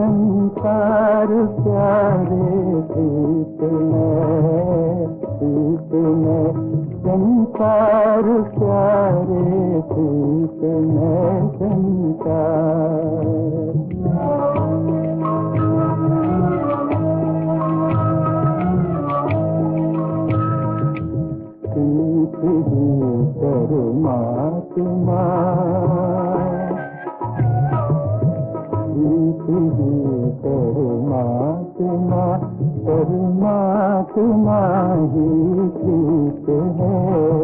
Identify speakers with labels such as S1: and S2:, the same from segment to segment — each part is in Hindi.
S1: संसार प्यारे प्रीत में संसार प्यारे प्रीत में संसार। परमात्मा परमात्मा परमात्मा ही प्रीत है।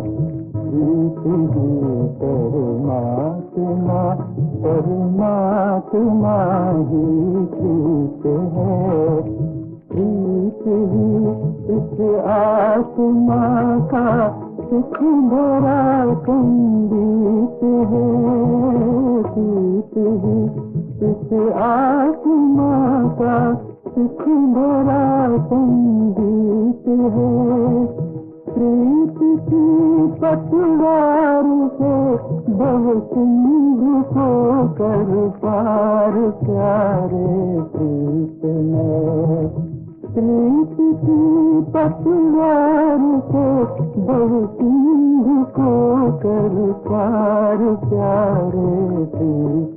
S1: परमात्मा परमात्मा ही प्रीत है। प्रीत ही इस आत्मा का सुख भरा संगीत है। प्रीत ही इस आत्मा का सुख भरा संगीत है। प्रीत की पतवार से भव सिंधु को कर पार प्यारे प्रीत में। प्रीत की पतवार से भव सिंधु को कर पार प्यारे प्रीत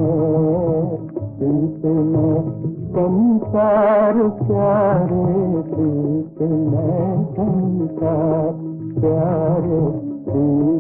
S1: में संसार प्यारे प्रीत में संसार प्यारे प्रीत